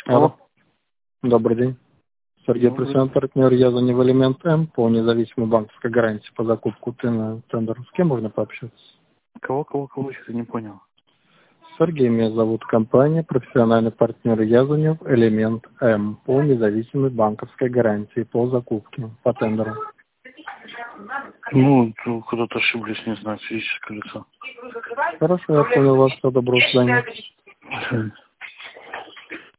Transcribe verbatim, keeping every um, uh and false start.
Алло. Добрый день. Сергей Пресян, партнер Язанев Элемент М по независимой банковской гарантии по закупку тендера. С кем можно пообщаться? Кого, кого, кого, сейчас не понял. Сергей, меня зовут, компания, профессиональный партнер Язанев Элемент М по независимой банковской гарантии по закупке по тендеру. Ну, куда-то ошиблись, не знаю, физическое лицо. Хорошо, я понял вас. Все, доброго свидания.